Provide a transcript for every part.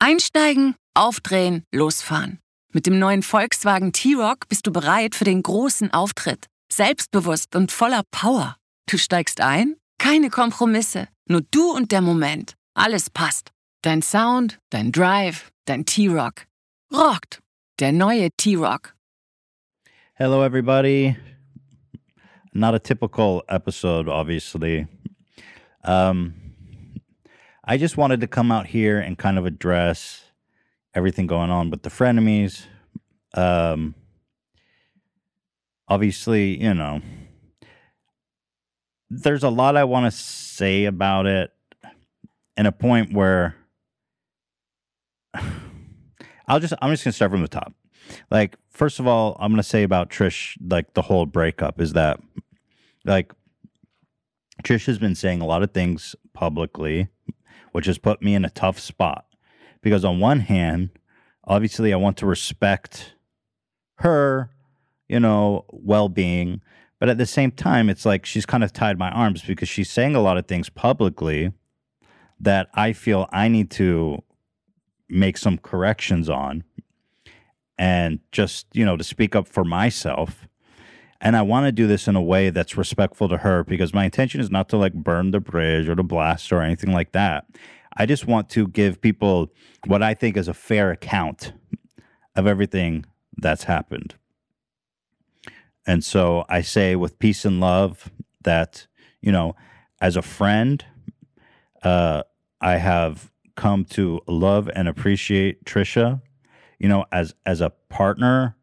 Einsteigen, aufdrehen, losfahren. Mit dem neuen Volkswagen T-Roc bist du bereit für den großen Auftritt. Selbstbewusst und voller Power. Du steigst ein? Keine Kompromisse. Nur du und der Moment. Alles passt. Dein Sound, dein Drive, dein T-Roc. Rockt. Der neue T-Roc. Hello, everybody. Not a typical episode, obviously. I just wanted to come out here and kind of address everything going on with the frenemies. Obviously, you know, there's a lot I want to say about it, and a point where I'm just gonna start from the top. Like, first of all, I'm gonna say about Trish, like the whole breakup is that, like, Trish has been saying a lot of things publicly, which has put me in a tough spot. Because on one hand, obviously I want to respect her, you know, well-being. But at the same time, it's like she's kind of tied my arms because she's saying a lot of things publicly that I feel I need to make some corrections on and just, you know, to speak up for myself. And I want to do this in a way that's respectful to her because my intention is not to like burn the bridge or to blast or anything like that. I just want to give people what I think is a fair account of everything that's happened. And so I say with peace and love that, you know, as a friend, I have come to love and appreciate Trisha. You know, as a partner,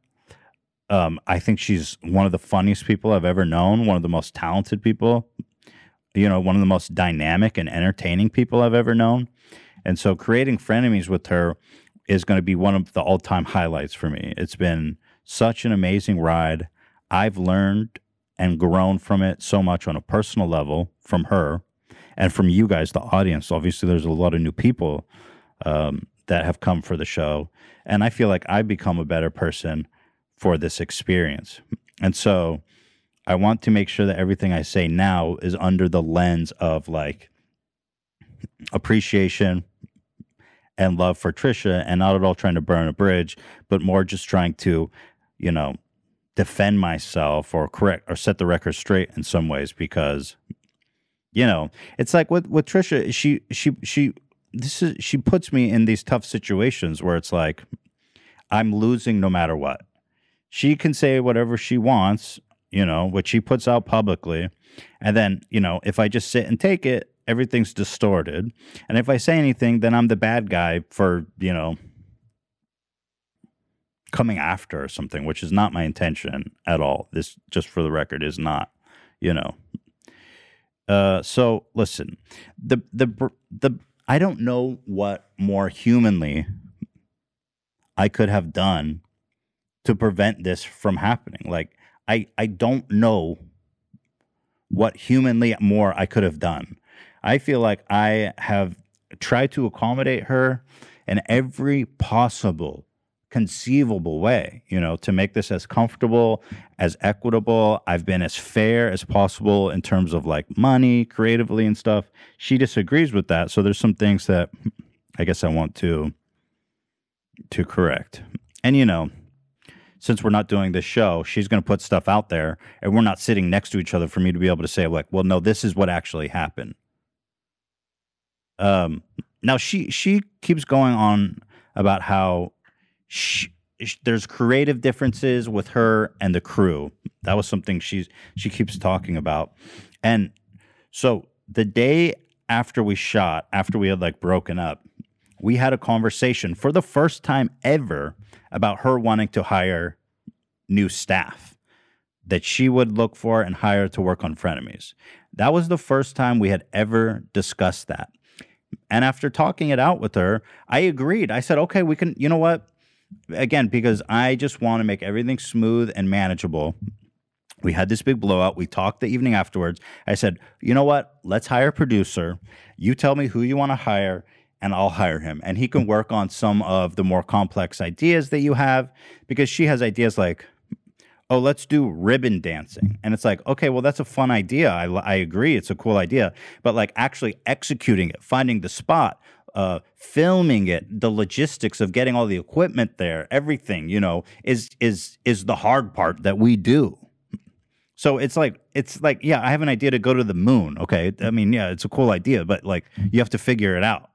I think she's one of the funniest people I've ever known, one of the most talented people, you know, one of the most dynamic and entertaining people I've ever known. And so creating frenemies with her is going to be one of the all-time highlights for me. It's been such an amazing ride. I've learned and grown from it so much on a personal level from her and from you guys, the audience. Obviously, there's a lot of new people that have come for the show. And I feel like I've become a better person for this experience. And so I want to make sure that everything I say now is under the lens of like appreciation and love for Trisha, and not at all trying to burn a bridge, but more just trying to, you know, defend myself or correct or set the record straight in some ways, because, you know, it's like with Trisha, she puts me in these tough situations where it's like I'm losing no matter what. She can say whatever she wants, you know, which she puts out publicly. And then, you know, if I just sit and take it, everything's distorted. And if I say anything, then I'm the bad guy for, you know, coming after or something, which is not my intention at all. This, just for the record, is not, you know. So listen, I don't know what more humanly I could have done to prevent this from happening. Like, I don't know what humanly more I could have done. I feel like I have tried to accommodate her in every possible, conceivable way, you know, to make this as comfortable, as equitable. I've been as fair as possible in terms of like money, creatively and stuff. She disagrees with that. So there's some things that I guess I want to correct. And, you know, since we're not doing this show, she's going to put stuff out there and we're not sitting next to each other for me to be able to say like, well, no, this is what actually happened. Now she keeps going on about how there's creative differences with her and the crew. That was something she keeps talking about. And so the day after we shot, after we had like broken up, we had a conversation for the first time ever about her wanting to hire new staff that she would look for and hire to work on Frenemies. That was the first time we had ever discussed that. And after talking it out with her, I agreed. I said, okay, we can, you know what? Again, because I just want to make everything smooth and manageable. We had this big blowout. We talked the evening afterwards. I said, you know what? Let's hire a producer. You tell me who you want to hire, and I'll hire him. And he can work on some of the more complex ideas that you have, because she has ideas like, oh, let's do ribbon dancing. And it's like, okay, well, that's a fun idea. I agree. It's a cool idea. But like actually executing it, finding the spot, filming it, the logistics of getting all the equipment there, everything, is the hard part that we do. So it's like, yeah, I have an idea to go to the moon. Okay. I mean, yeah, it's a cool idea, but like you have to figure it out.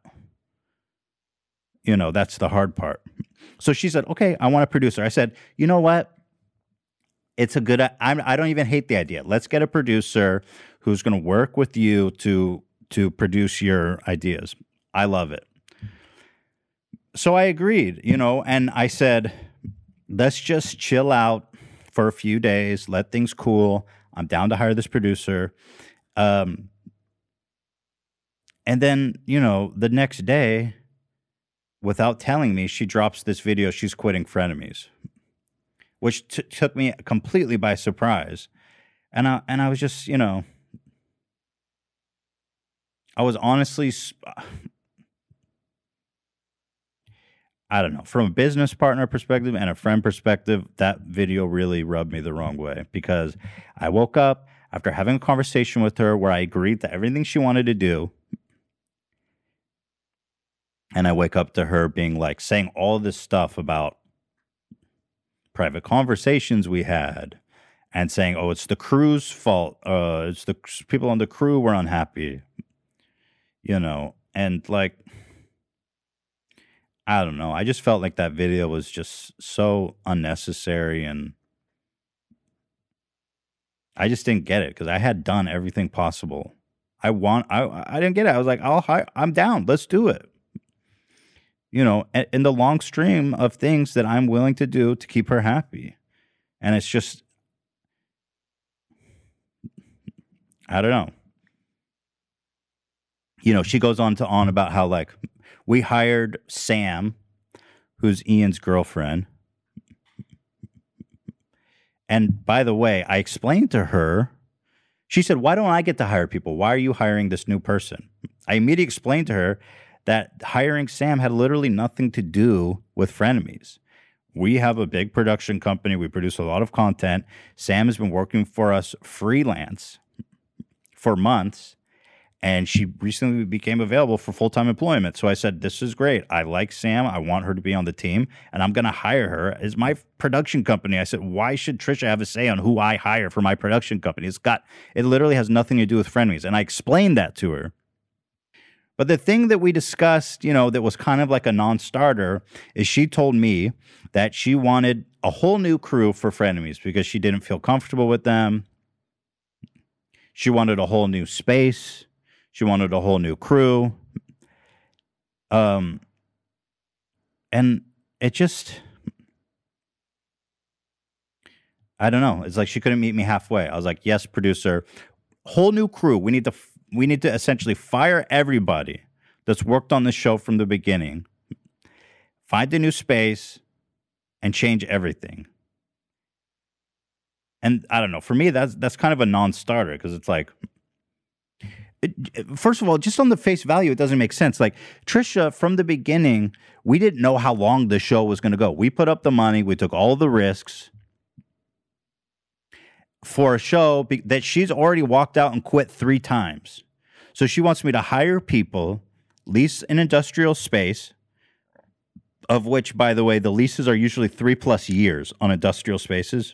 That's the hard part. So she said, okay, I want a producer. I said, you know what? It's a good, I don't even hate the idea. Let's get a producer who's going to work with you to produce your ideas. I love it. So I agreed, and I said, let's just chill out for a few days, let things cool. I'm down to hire this producer. And then, the next day, without telling me, she drops this video. She's quitting Frenemies, which took me completely by surprise. And I was just, I was honestly, I don't know, from a business partner perspective and a friend perspective, that video really rubbed me the wrong way, because I woke up after having a conversation with her where I agreed to everything she wanted to do. And I wake up to her being like, saying all this stuff about private conversations we had, and saying, oh, it's the crew's fault. It's the people on the crew were unhappy, and like, I don't know. I just felt like that video was just so unnecessary, and I just didn't get it because I had done everything possible. I didn't get it. I was like, I'm down. Let's do it. In the long stream of things that I'm willing to do to keep her happy. And it's just, I don't know. She goes on about how, like, we hired Sam, who's Ian's girlfriend. And by the way, I explained to her, she said, why don't I get to hire people? Why are you hiring this new person? I immediately explained to her that hiring Sam had literally nothing to do with Frenemies. We have a big production company. We produce a lot of content. Sam has been working for us freelance for months, and she recently became available for full-time employment. So I said, this is great. I like Sam. I want her to be on the team, and I'm going to hire her as my production company. I said, why should Trisha have a say on who I hire for my production company? It literally has nothing to do with Frenemies. And I explained that to her. But the thing that we discussed, that was kind of like a non-starter, is she told me that she wanted a whole new crew for Frenemies because she didn't feel comfortable with them. She wanted a whole new space. She wanted a whole new crew. And it just, I don't know. It's like she couldn't meet me halfway. I was like, yes, producer, whole new crew. We need to essentially fire everybody that's worked on the show from the beginning, find a new space, and change everything. And I don't know. For me, that's kind of a non-starter because it's like, first of all, just on the face value, it doesn't make sense. Like, Trisha, from the beginning, we didn't know how long the show was going to go. We put up the money. We took all the risks for a show that she's already walked out and quit 3 times. So she wants me to hire people, lease an industrial space, of which, by the way, the leases are usually 3+ years on industrial spaces,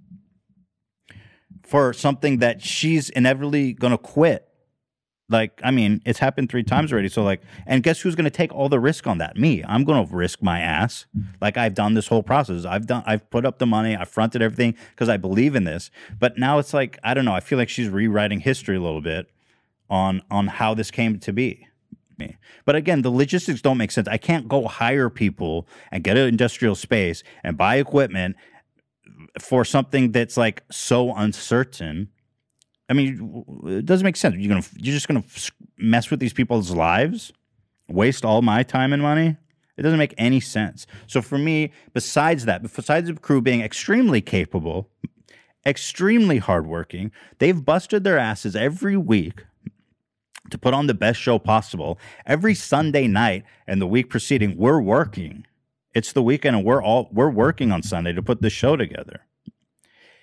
for something that she's inevitably going to quit. Like, I mean, it's happened 3 times already. So, like, and guess who's going to take all the risk on that? Me. I'm going to risk my ass. Like, I've done this whole process. I've put up the money. I've fronted everything because I believe in this. But now it's like, I don't know. I feel like she's rewriting history a little bit on how this came to be. But again, the logistics don't make sense. I can't go hire people and get an industrial space and buy equipment for something that's like so uncertain. I mean, it doesn't make sense. You're just gonna mess with these people's lives, waste all my time and money. It doesn't make any sense. So for me, besides the crew being extremely capable, extremely hardworking, they've busted their asses every week to put on the best show possible. Every Sunday night and the week preceding, we're working. It's the weekend, and we're working on Sunday to put the show together.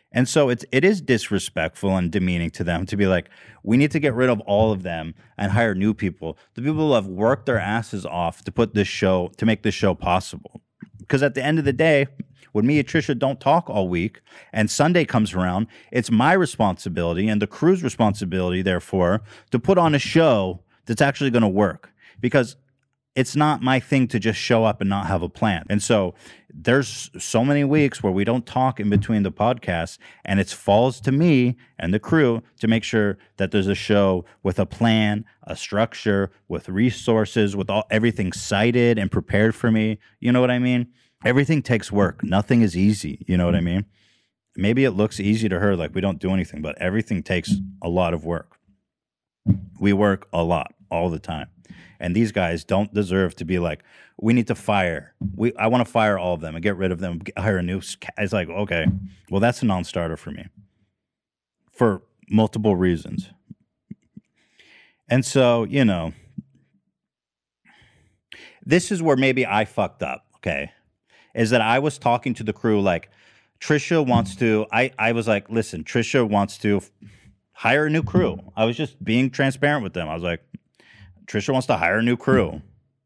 And so it is disrespectful and demeaning to them to be like, we need to get rid of all of them and hire new people. The people who have worked their asses off to make this show possible. Because at the end of the day, when me and Trisha don't talk all week and Sunday comes around, it's my responsibility and the crew's responsibility, therefore, to put on a show that's actually going to work. Because it's not my thing to just show up and not have a plan. And so there's so many weeks where we don't talk in between the podcasts, and it falls to me and the crew to make sure that there's a show with a plan, a structure, with resources, with everything cited and prepared for me. You know what I mean? Everything takes work. Nothing is easy. You know what I mean? Maybe it looks easy to her, like we don't do anything, but everything takes a lot of work. We work a lot all the time. And these guys don't deserve to be like, we need to fire. I want to fire all of them and get rid of them, hire a new. It's like, okay, well, that's a non-starter for me for multiple reasons. And so, you know, this is where maybe I fucked up, okay, is that I was talking to the crew like, Trisha wants to, I was like, listen, Trisha wants to hire a new crew. I was just being transparent with them. I was like, Trisha wants to hire a new crew.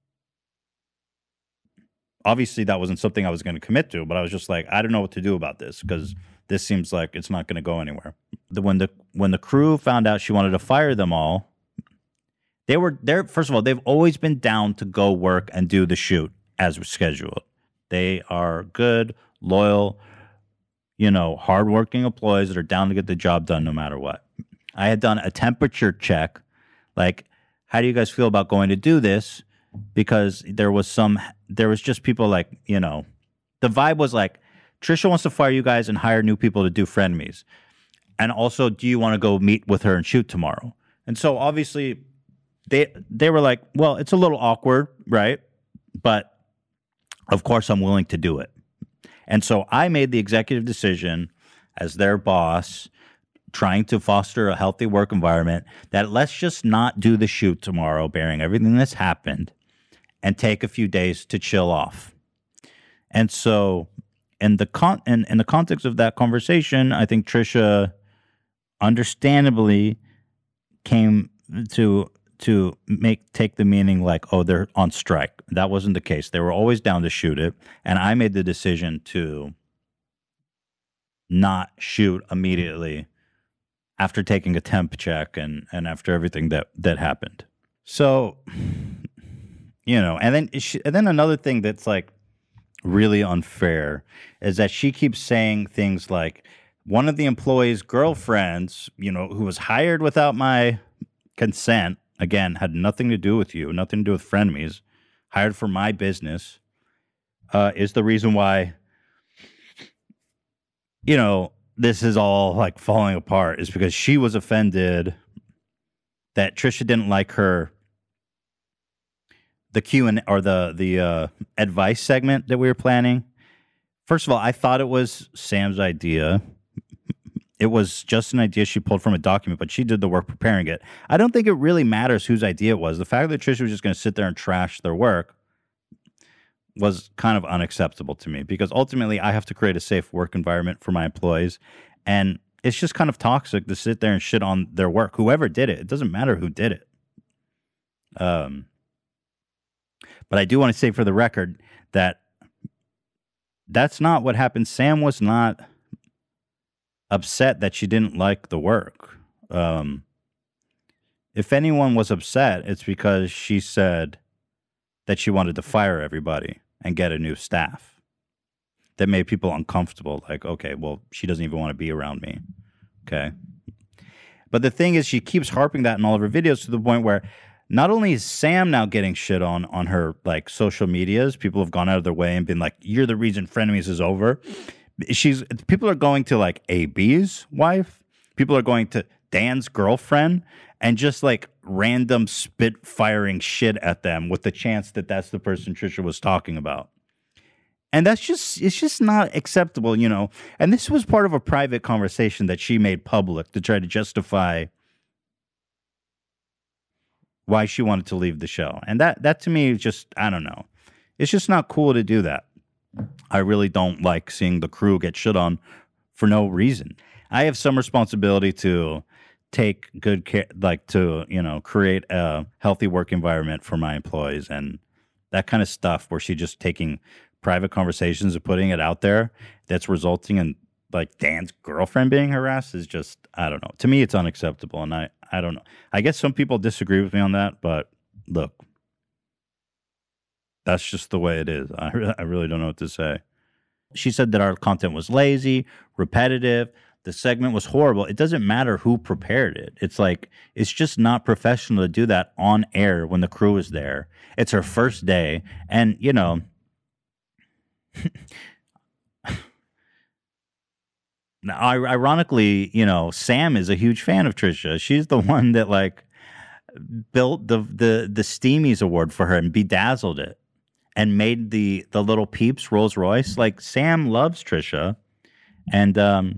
Obviously, that wasn't something I was going to commit to, but I was just like, I don't know what to do about this because this seems like it's not going to go anywhere. When the crew found out she wanted to fire them all, they were there. First of all, they've always been down to go work and do the shoot as scheduled. They are good, loyal, you know, hardworking employees that are down to get the job done no matter what. I had done a temperature check, like, how do you guys feel about going to do this? Because there was just people like, you know, the vibe was like, Trisha wants to fire you guys and hire new people to do frenemies. And also, do you want to go meet with her and shoot tomorrow? And so obviously they were like, well, it's a little awkward, right? But of course I'm willing to do it. And so I made the executive decision as their boss, trying to foster a healthy work environment, that let's just not do the shoot tomorrow, bearing everything that's happened, and take a few days to chill off. And so in the context of that conversation, I think Trisha understandably came to take the meaning like, oh, they're on strike. That wasn't the case. They were always down to shoot it. And I made the decision to not shoot immediately after taking a temp check and after everything that happened. So, you know, and then another thing that's like really unfair is that she keeps saying things like, one of the employees' girlfriends, you know, who was hired without my consent, again, had nothing to do with you, nothing to do with frenemies, hired for my business, is the reason why, you know, this is all like falling apart, is because she was offended that Trisha didn't like the Q&A or the advice segment that we were planning. First of all, I thought it was Sam's idea. It was just an idea she pulled from a document, but she did the work preparing it. I don't think it really matters whose idea it was. The fact that Trisha was just going to sit there and trash their work was kind of unacceptable to me, because ultimately I have to create a safe work environment for my employees. And it's just kind of toxic to sit there and shit on their work. Whoever did it, it doesn't matter who did it. But I do want to say for the record that that's not what happened. Sam was not upset that she didn't like the work. If anyone was upset, it's because she said that she wanted to fire everybody and get a new staff. That made people uncomfortable. Like, okay, well, she doesn't even want to be around me. Okay. But the thing is, she keeps harping that in all of her videos to the point where not only is Sam now getting shit on her like social medias, people have gone out of their way and been like, you're the reason Frenemies is over. People are going to like AB's wife. People are going to Dan's girlfriend and just like random spit firing shit at them with the chance that that's the person Trisha was talking about. And it's just not acceptable, you know. And this was part of a private conversation that she made public to try to justify why she wanted to leave the show. And that to me is just, I don't know. It's just not cool to do that. I really don't like seeing the crew get shit on for no reason. I have some responsibility to take good care, like to, create a healthy work environment for my employees, and that kind of stuff where she's just taking private conversations and putting it out there that's resulting in like Dan's girlfriend being harassed is just, I don't know. To me, it's unacceptable. And I don't know. I guess some people disagree with me on that, but look, that's just the way it is. I really don't know what to say. She said that our content was lazy, repetitive. The segment was horrible. It doesn't matter who prepared it. It's like, it's just not professional to do that on air when the crew is there. It's her first day. And, now, ironically, Sam is a huge fan of Trisha. She's the one that like built the Steamies award for her and bedazzled it and made the little Peeps Rolls Royce. Like Sam loves Trisha, and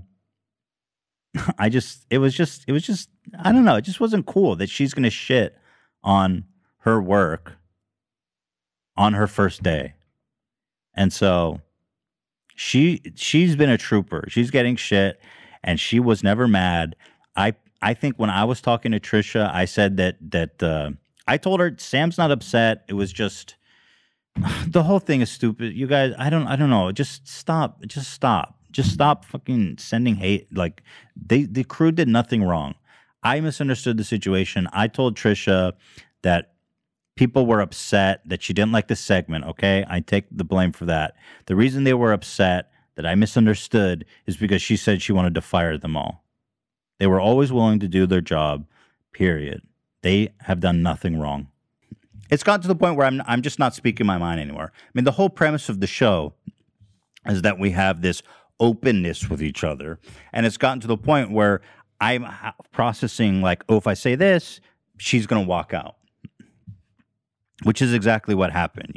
it was just I don't know. It just wasn't cool that she's gonna shit on her work on her first day, and so. She's been a trooper. She's getting shit, and she was never mad. I think when I was talking to Trisha, I said that I told her Sam's not upset. It was just the whole thing is stupid. You guys, I don't know. Just stop. Just stop fucking sending hate. Like the crew did nothing wrong. I misunderstood the situation. I told Trisha that people were upset that she didn't like the segment, okay? I take the blame for that. The reason they were upset that I misunderstood is because she said she wanted to fire them all. They were always willing to do their job, period. They have done nothing wrong. It's gotten to the point where I'm just not speaking my mind anymore. I mean, the whole premise of the show is that we have this openness with each other, and it's gotten to the point where I'm processing like, oh, if I say this, she's going to walk out. Which is exactly what happened,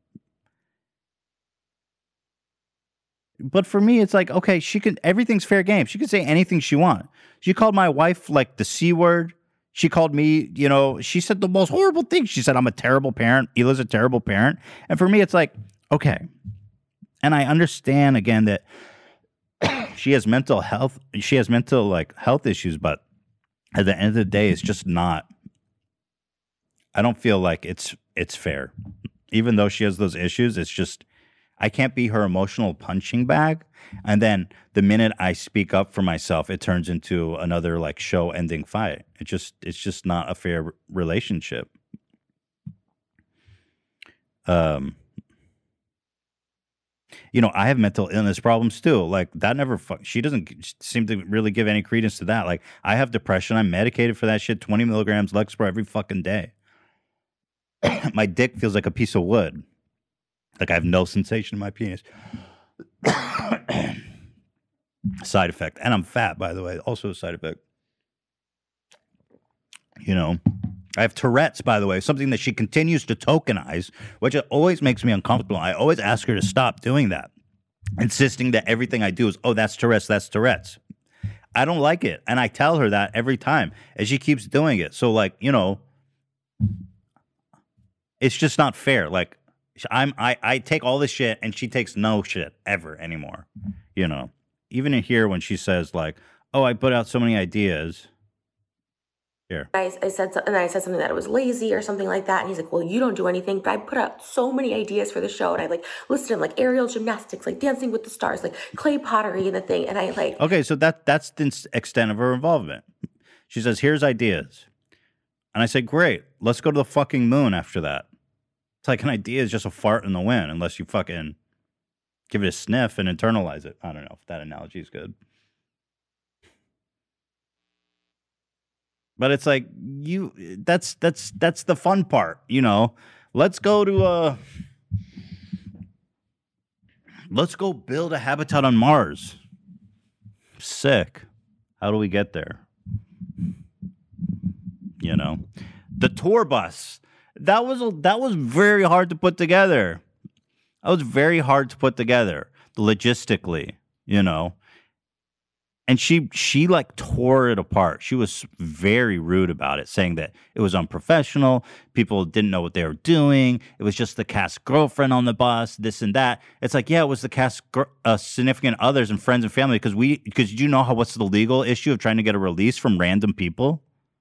But for me, it's like, okay, everything's fair game. She can say anything she wants. She called my wife like the C word. She called me, she said the most horrible things. She said, I'm a terrible parent. Hila's a terrible parent. And for me, it's like, okay. And I understand again that she has mental health. She has mental like health issues, but at the end of the day, it's just not. I don't feel like it's fair. Even though she has those issues, it's just, I can't be her emotional punching bag. And then the minute I speak up for myself, it turns into another like show ending fight. It's just not a fair relationship. I have mental illness problems too. Like that she doesn't seem to really give any credence to that. Like I have depression. I'm medicated for that shit. 20 milligrams Lexapro every fucking day. My dick feels like a piece of wood. Like I have no sensation in my penis. Side effect. And I'm fat, by the way. Also a side effect. I have Tourette's, by the way. Something that she continues to tokenize, which always makes me uncomfortable. I always ask her to stop doing that. Insisting that everything I do is, oh, that's Tourette's, that's Tourette's. I don't like it. And I tell her that every time. And she keeps doing it. So, like, it's just not fair. Like I take all this shit and she takes no shit ever anymore. Even in here when she says like, "Oh, I put out so many ideas." Here. I said something that it was lazy or something like that, and he's like, "Well, you don't do anything, but I put out so many ideas for the show, and I like listed them like aerial gymnastics, like Dancing with the Stars, like clay pottery and the thing." And I like okay, so that's the extent of her involvement. She says, "Here's ideas." And I said, great, let's go to the fucking moon after that. It's like an idea is just a fart in the wind unless you fucking give it a sniff and internalize it. I don't know if that analogy is good. But it's like, that's the fun part, Let's go build a habitat on Mars. Sick. How do we get there? The tour bus. That was very hard to put together. That was very hard to put together logistically, And she like tore it apart. She was very rude about it, saying that it was unprofessional. People didn't know what they were doing. It was just the cast girlfriend on the bus, this and that. It's like, yeah, it was the cast significant others and friends and family because you know what's the legal issue of trying to get a release from random people?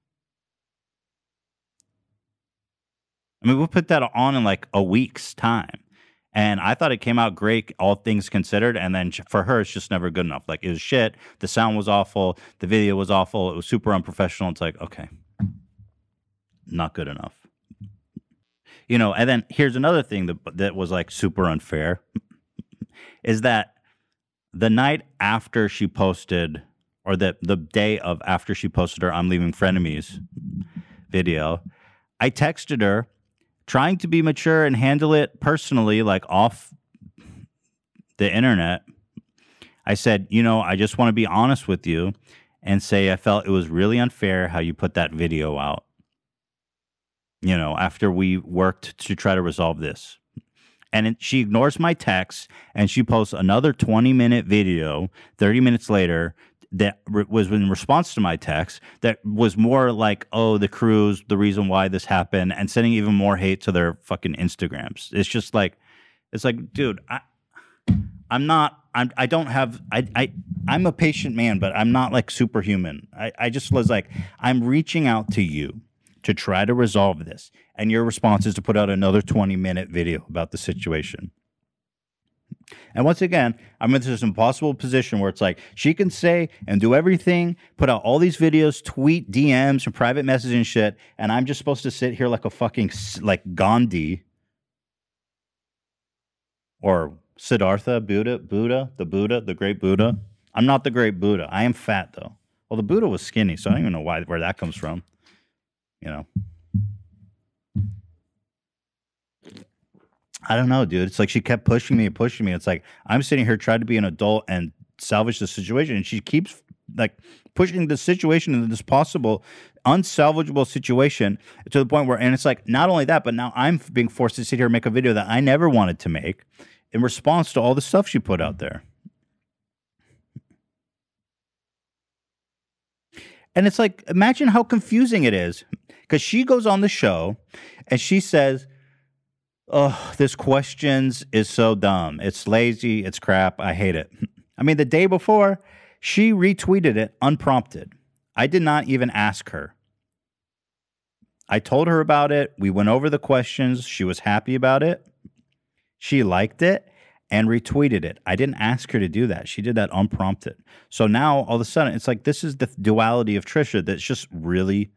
I mean, we'll put that on in like a week's time. And I thought it came out great, all things considered. And then for her, it's just never good enough. Like, it was shit. The sound was awful. The video was awful. It was super unprofessional. It's like, okay, not good enough. You know, and then here's another thing that was like super unfair is that the night after she posted, or the day of after she posted her I'm Leaving Frenemies video, I texted her, trying to be mature and handle it personally, like off the internet. I said, you know, I just want to be honest with you and say I felt it was really unfair how you put that video out, you know, after we worked to try to resolve this. And she ignores my text, and she posts another 20-minute video 30 minutes later that was in response to my text that was more like, oh, the cruise, the reason why this happened, and sending even more hate to their fucking Instagrams. It's just like, it's like, dude, I'm a patient man, but I'm not like superhuman. I just was like, I'm reaching out to you to try to resolve this. And your response is to put out another 20-minute video about the situation. And once again, I'm in this impossible position where it's like she can say and do everything, put out all these videos, tweet DMs and private messaging and shit, and I'm just supposed to sit here like a fucking like Gandhi or Siddhartha, the great Buddha. I'm not the great Buddha. I am fat though. Well, the Buddha was skinny, so I don't even know where that comes from. You know. I don't know, dude. It's like she kept pushing me. It's like I'm sitting here trying to be an adult and salvage the situation, and she keeps like pushing the situation into this possible unsalvageable situation to the point where, and it's like not only that, but now I'm being forced to sit here and make a video that I never wanted to make in response to all the stuff she put out there. And it's like, imagine how confusing it is, because she goes on the show and she says, oh, this questions is so dumb. It's lazy. It's crap. I hate it. I mean, the day before, she retweeted it unprompted. I did not even ask her. I told her about it. We went over the questions. She was happy about it. She liked it and retweeted it. I didn't ask her to do that. She did that unprompted. So now, all of a sudden, it's like this is the duality of Trisha that's just really,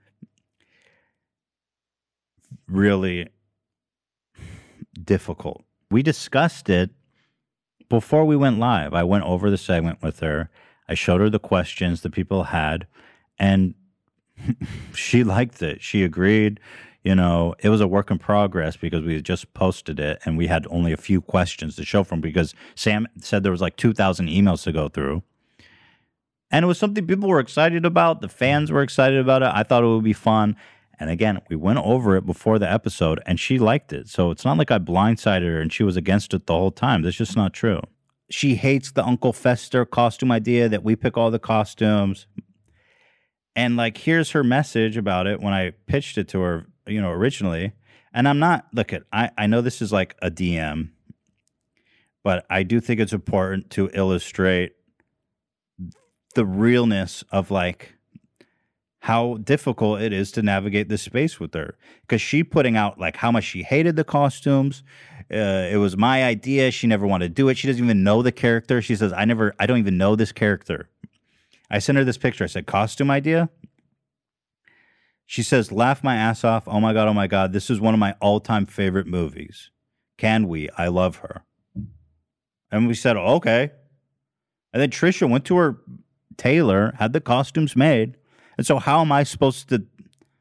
really difficult. We discussed it before we went live. I went over the segment with her. I showed her the questions that people had, and she liked it. She agreed. You know, it was a work in progress because we had just posted it and we had only a few questions to show from, because Sam said there was like 2,000 emails to go through. And it was something people were excited about. The fans were excited about it. I thought it would be fun. And again, we went over it before the episode and she liked it. So it's not like I blindsided her and she was against it the whole time. That's just not true. She hates the Uncle Fester costume idea that we pick all the costumes. And like, here's her message about it when I pitched it to her, you know, originally. And I'm not, I know this is like a DM, but I do think it's important to illustrate the realness of like how difficult it is to navigate this space with her, because she putting out like how much she hated the costumes. It was my idea. She never wanted to do it. She doesn't even know the character. She says, I don't even know this character. I sent her this picture. I said, costume idea. She says, laugh my ass off. Oh my God. This is one of my all-time favorite movies. Can we? I love her. And we said, okay. And then Trisha went to her tailor, had the costumes made. And so how am I supposed to,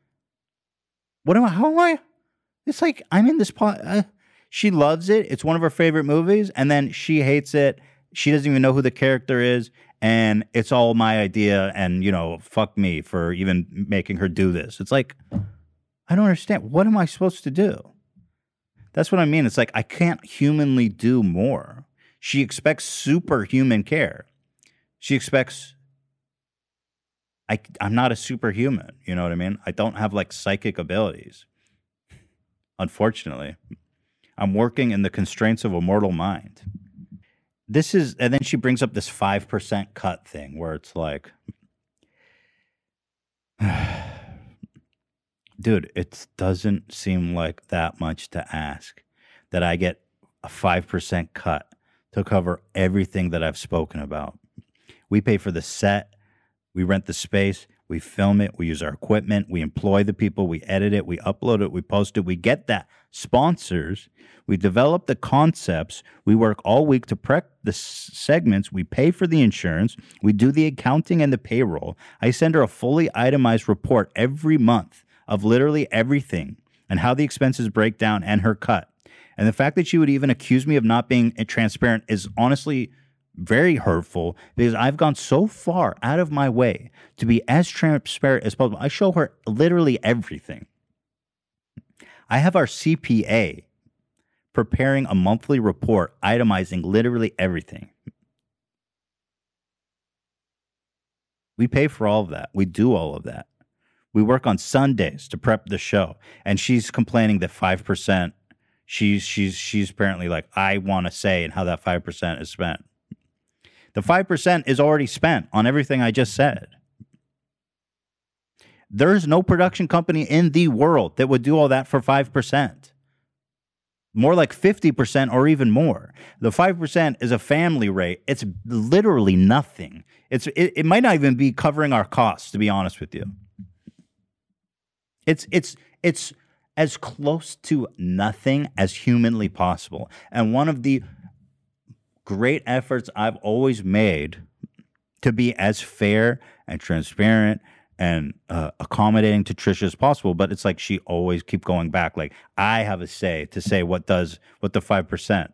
how am I? It's like, I'm in this pot. She loves it. It's one of her favorite movies. And then she hates it. She doesn't even know who the character is. And it's all my idea. And, you know, fuck me for even making her do this. It's like, I don't understand. What am I supposed to do? That's what I mean. It's like, I can't humanly do more. She expects superhuman care. She expects I'm not a superhuman. You know what I mean? I don't have like psychic abilities. Unfortunately, I'm working in the constraints of a mortal mind. And then she brings up this 5% cut thing where it's like, dude, it doesn't seem like that much to ask that I get a 5% cut to cover everything that I've spoken about. We pay for the set, we rent the space, we film it, we use our equipment, we employ the people, we edit it, we upload it, we post it, we get that sponsors, we develop the concepts, we work all week to prep the segments, we pay for the insurance, we do the accounting and the payroll. I send her a fully itemized report every month of literally everything and how the expenses break down and her cut. And the fact that she would even accuse me of not being transparent is honestly very hurtful because I've gone so far out of my way to be as transparent as possible. I show her literally everything. I have our CPA preparing a monthly report itemizing literally everything. We pay for all of that. We do all of that. We work on Sundays to prep the show. And she's complaining that 5%, she's apparently like, I want to say and how that 5% is spent. The 5% is already spent on everything I just said. There's no production company in the world that would do all that for 5%. More like 50% or even more. The 5% is a family rate. It's literally nothing. It might not even be covering our costs, to be honest with you. It's as close to nothing as humanly possible. And one of the great efforts I've always made to be as fair and transparent and accommodating to Trisha as possible, but it's like she always keep going back. Like I have a say to say what the 5%.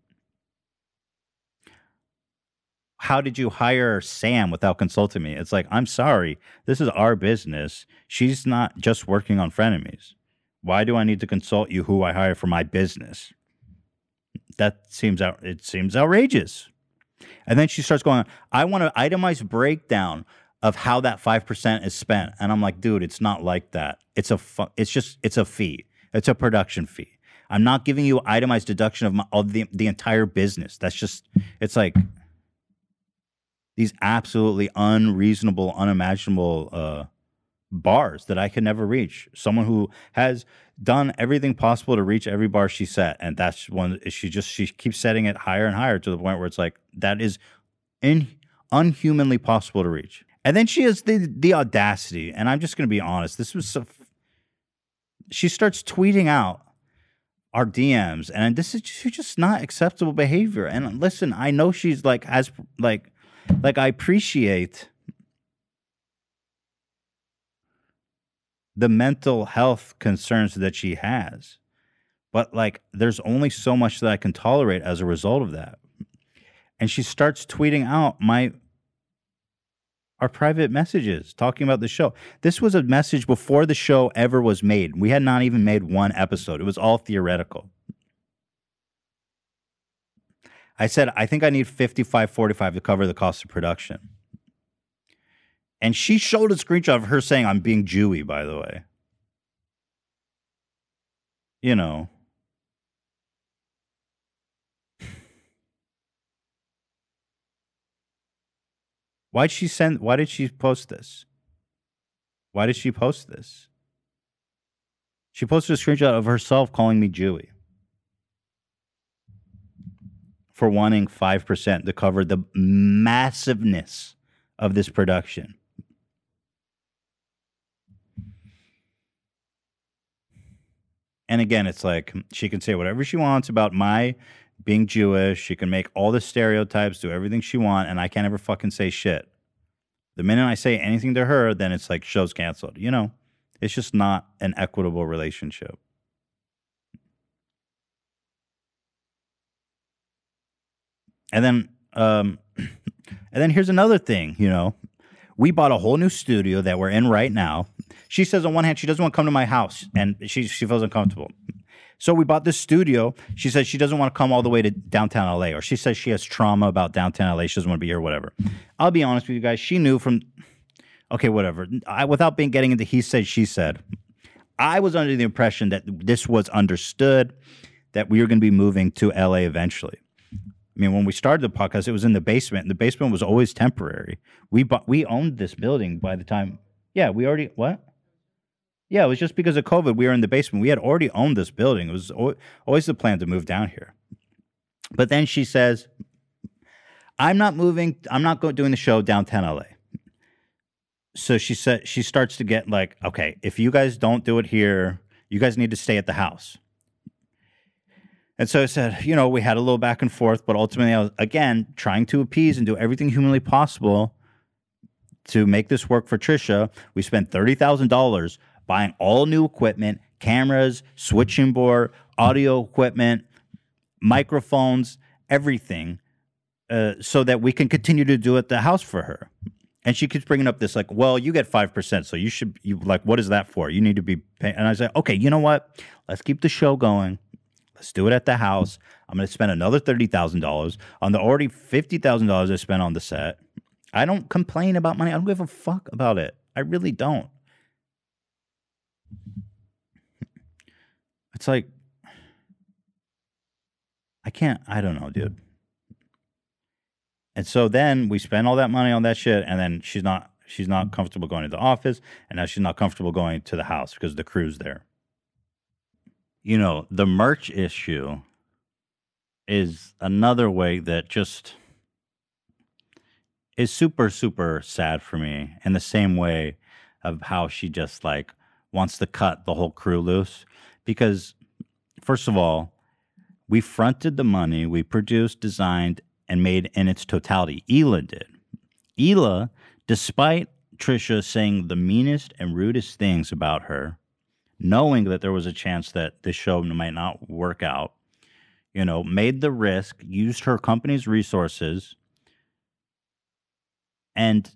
How did you hire Sam without consulting me? It's like, I'm sorry, this is our business. She's not just working on Frenemies. Why do I need to consult you who I hire for my business? It seems outrageous. And then she starts going, I want an itemized breakdown of how that 5% is spent. And I'm like, dude, it's not like that. It's a fee. It's a production fee. I'm not giving you itemized deduction of the entire business. It's like these absolutely unreasonable, unimaginable bars that I can never reach. Someone who has done everything possible to reach every bar she set, and that's one. She keeps setting it higher and higher to the point where it's like that is unhumanly possible to reach. And then she has the audacity, and I'm just going to be honest. She starts tweeting out our DMs, and this is just not acceptable behavior. And listen, I know she's like I appreciate the mental health concerns that she has, but like there's only so much that I can tolerate as a result of that. And she starts tweeting out our private messages talking about the show. This was a message before the show ever was made. We had not even made one episode. It was all theoretical. I said, I think I need 55.45 to cover the cost of production. And she showed a screenshot of her saying, I'm being Jewy, by the way. You know. Why did she post this? Why did she post this? She posted a screenshot of herself calling me Jewy for wanting 5% to cover the massiveness of this production. And again, it's like she can say whatever she wants about my being Jewish. She can make all the stereotypes, do everything she wants, and I can't ever fucking say shit. The minute I say anything to her, then it's like show's canceled. You know, it's just not an equitable relationship. And then here's another thing, you know. We bought a whole new studio that we're in right now. She says on one hand, she doesn't want to come to my house, and she feels uncomfortable. So we bought this studio. She says she doesn't want to come all the way to downtown LA, or she says she has trauma about downtown LA. She doesn't want to be here or whatever. I'll be honest with you guys. She knew from okay, whatever. Without getting into he said, she said, I was under the impression that this was understood, that we were going to be moving to LA eventually. I mean, when we started the podcast, it was in the basement, and the basement was always temporary. We owned this building by the time. Yeah, we already what? Yeah, it was just because of COVID. We were in the basement. We had already owned this building. It was always the plan to move down here. But then she says, I'm not moving. I'm not doing the show downtown LA. So she said, she starts to get like, okay, if you guys don't do it here, you guys need to stay at the house. And so I said, you know, we had a little back and forth, but ultimately I was, again, trying to appease and do everything humanly possible to make this work for Trisha. We spent $30,000 buying all new equipment, cameras, switching board, audio equipment, microphones, everything, so that we can continue to do it at the house for her. And she keeps bringing up this like, well, you get 5%, so you like, what is that for? You need to be paying. And I said, okay, you know what? Let's keep the show going. Let's do it at the house. I'm going to spend another $30,000 on the already $50,000 I spent on the set. I don't complain about money. I don't give a fuck about it. I really don't. It's like, I don't know, dude. And so then we spend all that money on that shit, and then she's not comfortable going to the office, and now she's not comfortable going to the house because the crew's there. You know, the merch issue is another way that just is super, super sad for me, in the same way of how she just like wants to cut the whole crew loose. Because first of all, we fronted the money, we produced, designed, and made in its totality. Hila did. Hila, despite Trisha saying the meanest and rudest things about her, knowing that there was a chance that this show might not work out, you know, made the risk, used her company's resources, and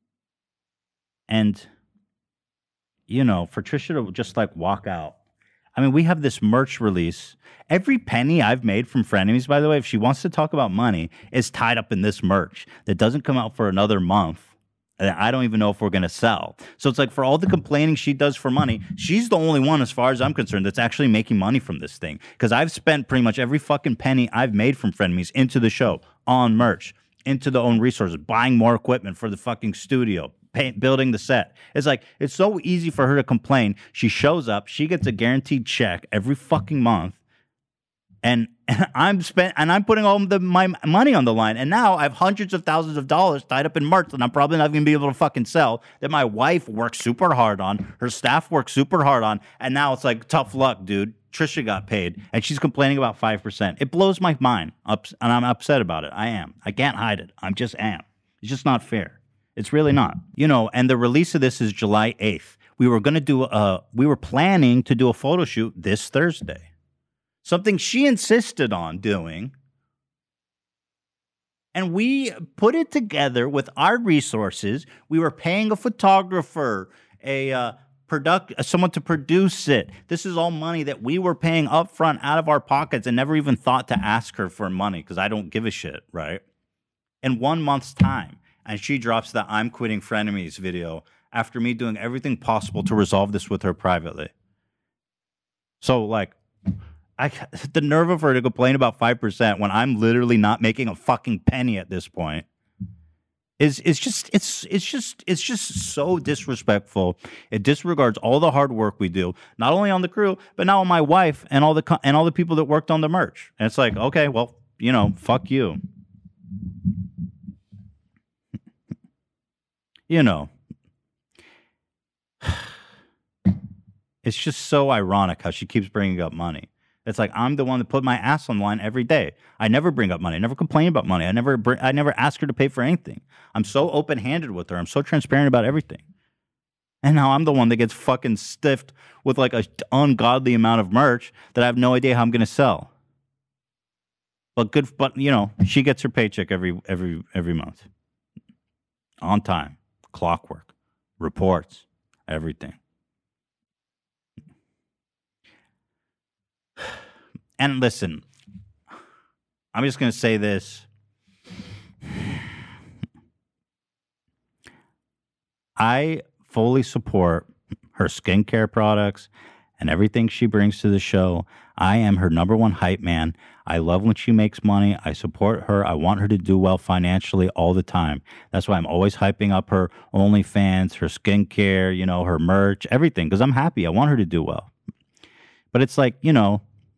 you know, for Trisha to just like walk out. I mean, we have this merch release. Every penny I've made from Frenemies, by the way, if she wants to talk about money, is tied up in this merch that doesn't come out for another month. And I don't even know if we're going to sell. So it's like, for all the complaining she does for money, she's the only one, as far as I'm concerned, that's actually making money from this thing. Because I've spent pretty much every fucking penny I've made from Frenemies into the show, on merch, into the own resources, buying more equipment for the fucking studio, building the set. It's like, it's so easy for her to complain. She shows up, she gets a guaranteed check every fucking month, and I'm putting all my money on the line, and now I have hundreds of thousands of dollars tied up in merch that I'm probably not going to be able to fucking sell, that my wife works super hard on, her staff works super hard on, and now it's like, tough luck, dude. Trisha got paid, and she's complaining about 5%. It blows my mind, and I'm upset about it. I am. I can't hide it. I just am. It's just not fair. It's really not. You know, and the release of this is July 8th. We were planning to do a photo shoot this Thursday. Something she insisted on doing. And we put it together with our resources. We were paying a photographer, someone to produce it. This is all money that we were paying up front out of our pockets, and never even thought to ask her for money, because I don't give a shit, right? In 1 month's time. And she drops the I'm quitting Frenemies video after me doing everything possible to resolve this with her privately. So, like, the nerve of her to complain about 5% when I'm literally not making a fucking penny at this point is just so disrespectful. It disregards all the hard work we do, not only on the crew, but now on my wife and all the people that worked on the merch. And it's like, okay, well, you know, fuck you. You know, it's just so ironic how she keeps bringing up money. It's like, I'm the one that put my ass on the line every day. I never bring up money. I never complain about money. I never ask her to pay for anything. I'm so open-handed with her. I'm so transparent about everything. And now I'm the one that gets fucking stiffed with like an ungodly amount of merch that I have no idea how I'm going to sell. But you know, she gets her paycheck every month. On time. Clockwork, reports, everything. And listen, I'm just going to say this. I fully support her skincare products and everything she brings to the show. I am her number one hype man. I love when she makes money. I support her. I want her to do well financially all the time. That's why I'm always hyping up her OnlyFans, her skincare, you know, her merch, everything, because I'm happy. I want her to do well. But it's like, you know,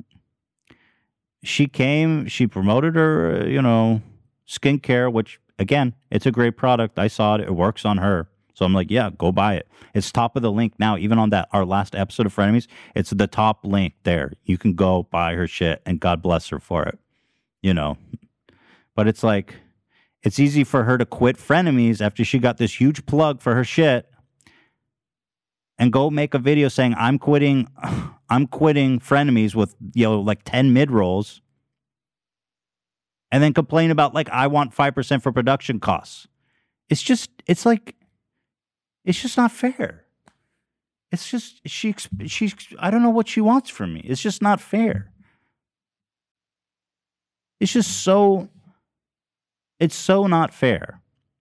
she promoted her, you know, skincare, which, again, it's a great product. I saw it. It works on her. So I'm like, yeah, go buy it. It's top of the link now. Even on our last episode of Frenemies, it's the top link there. You can go buy her shit, and God bless her for it, you know. But it's like, it's easy for her to quit Frenemies after she got this huge plug for her shit and go make a video saying, I'm quitting Frenemies with, you know, like 10 mid-rolls, and then complain about, like, I want 5% for production costs. It's just not fair. It's just, I don't know what she wants from me. It's just not fair. It's so not fair.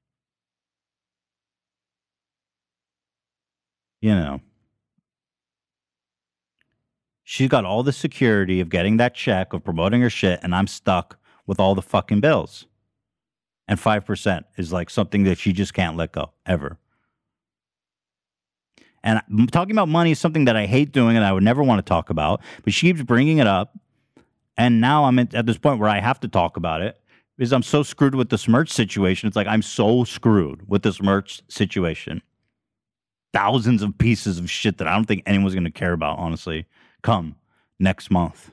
You know, she's got all the security of getting that check, of promoting her shit, and I'm stuck with all the fucking bills. And 5% is like something that she just can't let go, ever. And talking about money is something that I hate doing and I would never want to talk about, but she keeps bringing it up. And now I'm at this point where I have to talk about it because I'm so screwed with this merch situation. It's like, I'm so screwed with this merch situation. Thousands of pieces of shit that I don't think anyone's going to care about, honestly, come next month.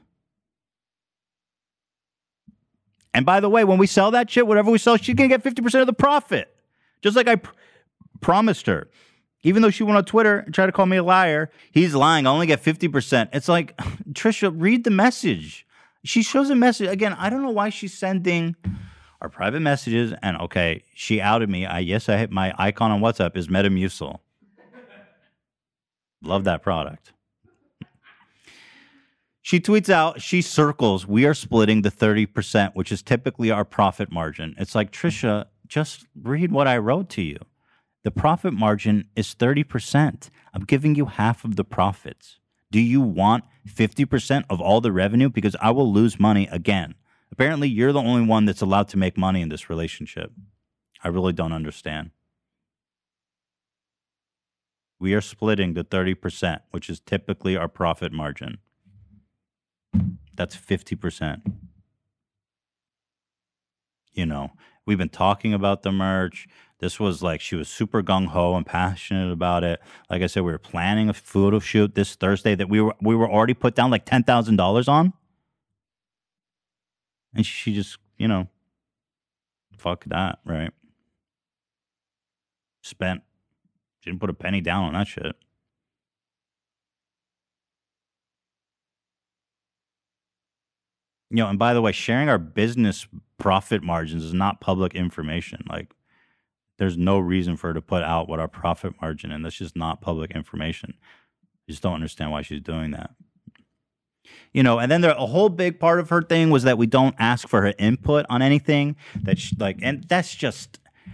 And by the way, when we sell that shit, whatever we sell, she's going to get 50% of the profit. Just like I promised her. Even though she went on Twitter and tried to call me a liar, he's lying. I only get 50%. It's like, Trisha, read the message. She shows a message. Again, I don't know why she's sending our private messages. And okay, she outed me. I hit my icon on WhatsApp is Metamucil. Love that product. She tweets out, she circles, we are splitting the 30%, which is typically our profit margin. It's like, Trisha, just read what I wrote to you. The profit margin is 30%. I'm giving you half of the profits. Do you want 50% of all the revenue? Because I will lose money again. Apparently, you're the only one that's allowed to make money in this relationship. I really don't understand. We are splitting the 30%, which is typically our profit margin. That's 50%. You know, we've been talking about the merch. This was like, she was super gung-ho and passionate about it. Like I said, we were planning a photo shoot this Thursday that we were already put down like $10,000 on. And she just, you know, fuck that, right? She didn't put a penny down on that shit. You know, and by the way, sharing our business profit margins is not public information. Like, there's no reason for her to put out what our profit margin is. That's just not public information. I just don't understand why she's doing that. You know, and then a whole big part of her thing was that we don't ask for her input on anything that she, like, and that's just,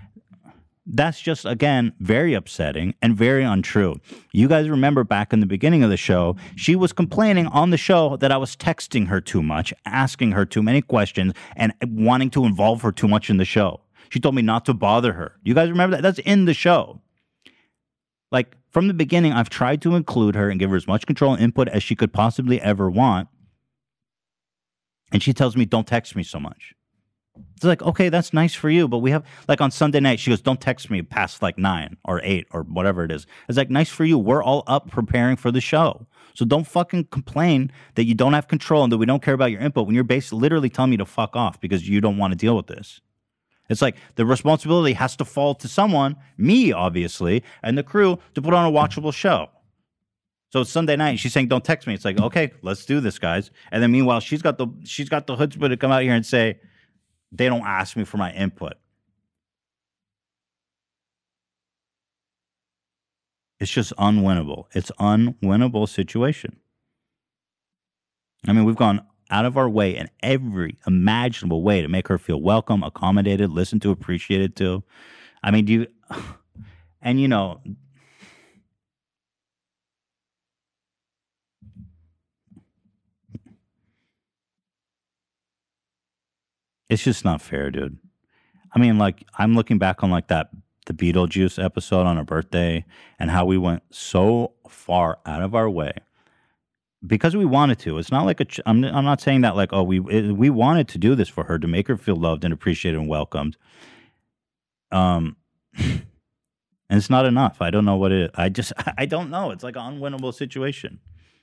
again, very upsetting and very untrue. You guys remember back in the beginning of the show, she was complaining on the show that I was texting her too much, asking her too many questions, and wanting to involve her too much in the show. She told me not to bother her. You guys remember that? That's in the show. Like, from the beginning, I've tried to include her and give her as much control and input as she could possibly ever want. And she tells me, don't text me so much. It's like, okay, that's nice for you. But we have, like, on Sunday night, she goes, don't text me past like 9 or 8 or whatever it is. It's like, nice for you. We're all up preparing for the show. So don't fucking complain that you don't have control and that we don't care about your input when you're basically literally telling me to fuck off because you don't want to deal with this. It's like the responsibility has to fall to someone, me, obviously, and the crew to put on a watchable show. So it's Sunday night, and she's saying, don't text me. It's like, okay, let's do this, guys. And then meanwhile, she's got the chutzpah to come out here and say, they don't ask me for my input. It's just unwinnable. It's an unwinnable situation. I mean, we've gone out of our way in every imaginable way to make her feel welcome, accommodated, listened to, appreciated to. I mean, And you know, it's just not fair, dude. I mean, like, I'm looking back on like the Beetlejuice episode on her birthday and how we went so far out of our way because we wanted to. It's not like I'm not saying that like, oh, we wanted to do this for her to make her feel loved and appreciated and welcomed. Um, and it's not enough. I don't know what it is. I don't know. It's like an unwinnable situation.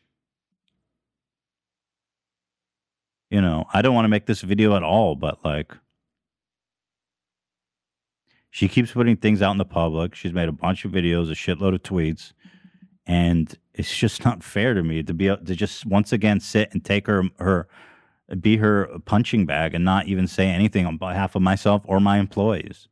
You know, I don't want to make this video at all, but like, she keeps putting things out in the public. She's made a bunch of videos, a shitload of tweets, and it's just not fair to me to just once again sit and take her be her punching bag and not even say anything on behalf of myself or my employees.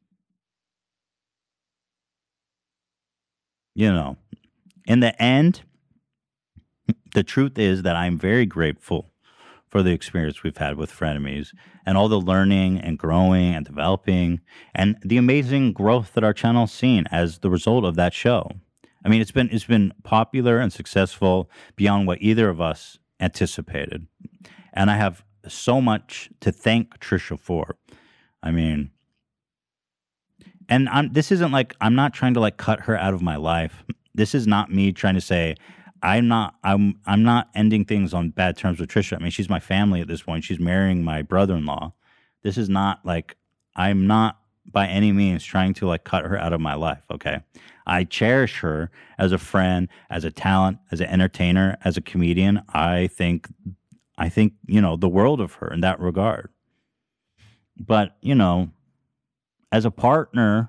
You know, in the end, the truth is that I'm very grateful for the experience we've had with Frenemies and all the learning and growing and developing and the amazing growth that our channel's seen as the result of that show. I mean, it's been popular and successful beyond what either of us anticipated. And I have so much to thank Trisha for. I mean, and this isn't like, I'm not trying to like cut her out of my life. This is not me trying to say, I'm not ending things on bad terms with Trisha. I mean, she's my family at this point. She's marrying my brother-in-law. This is not like, I'm not by any means trying to like cut her out of my life, okay? I cherish her as a friend, as a talent, as an entertainer, as a comedian. I think, you know, the world of her in that regard. But, you know, as a partner,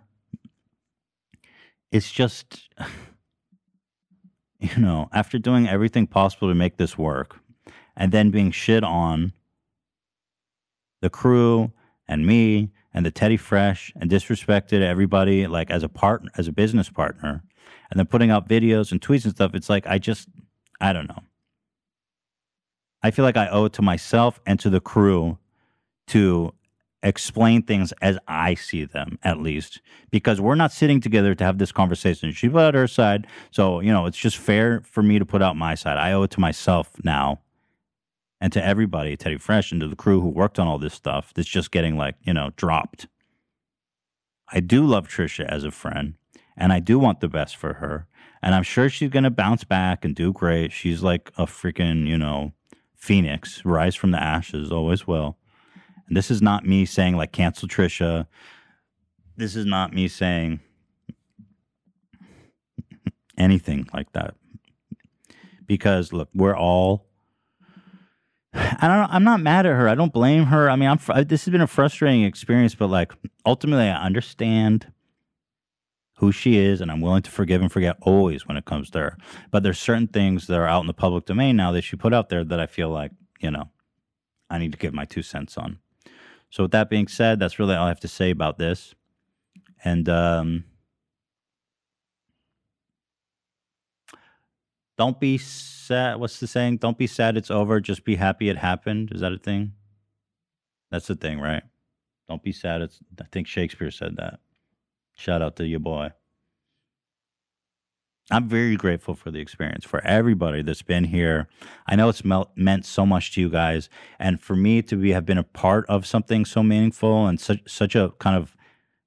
it's just... You know, after doing everything possible to make this work and then being shit on the crew and me and the Teddy Fresh and disrespected everybody like as a partner, as a business partner, and then putting out videos and tweets and stuff, it's like I don't know. I feel like I owe it to myself and to the crew to explain things as I see them, at least, because we're not sitting together to have this conversation. She put out her side, so, you know, it's just fair for me to put out my side. I owe it to myself now and to everybody, Teddy Fresh, and to the crew who worked on all this stuff that's just getting, like, you know, dropped. I do love Trisha as a friend, and I do want the best for her, and I'm sure she's going to bounce back and do great. She's like a freaking, you know, phoenix, rise from the ashes, always will. And this is not me saying, like, cancel Trisha. This is not me saying anything like that. Because, look, we're all... I'm not mad at her. I don't blame her. I mean, this has been a frustrating experience, but, like, ultimately I understand who she is, and I'm willing to forgive and forget always when it comes to her. But there's certain things that are out in the public domain now that she put out there that I feel like, you know, I need to give my 2 cents on. So with that being said, that's really all I have to say about this. And don't be sad. What's the saying? Don't be sad it's over. Just be happy it happened. Is that a thing? That's the thing, right? Don't be sad. I think Shakespeare said that. Shout out to your boy. I'm very grateful for the experience, for everybody that's been here. I know it's meant so much to you guys, and for me to have been a part of something so meaningful and such a kind of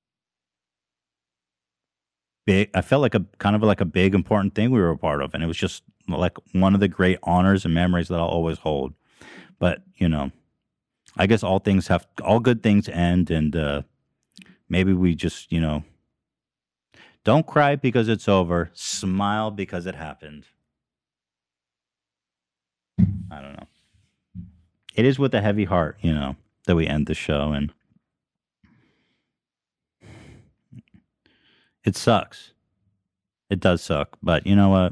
big. I felt like a kind of like a big important thing we were a part of, and it was just like one of the great honors and memories that I'll always hold. But you know, I guess all good things end, and maybe we just, you know. Don't cry because it's over. Smile because it happened. I don't know. It is with a heavy heart, you know, that we end the show. And it sucks. It does suck. But you know what?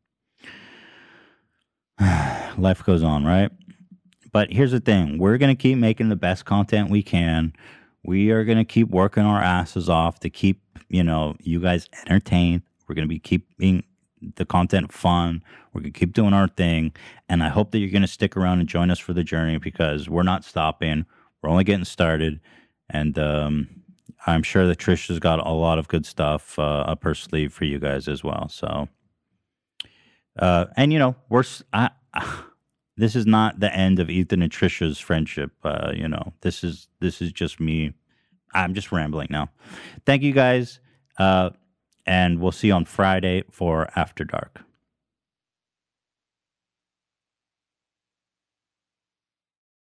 Life goes on, right? But here's the thing. We're going to keep making the best content we can. We are going to keep working our asses off to keep, you know, you guys entertained. We're going to be keeping the content fun. We're going to keep doing our thing. And I hope that you're going to stick around and join us for the journey because we're not stopping. We're only getting started. And I'm sure that Trish has got a lot of good stuff up her sleeve for you guys as well. So, and you know, this is not the end of Ethan and Trisha's friendship. You know, this is just me. I'm just rambling now. Thank you guys, and we'll see you on Friday for After Dark.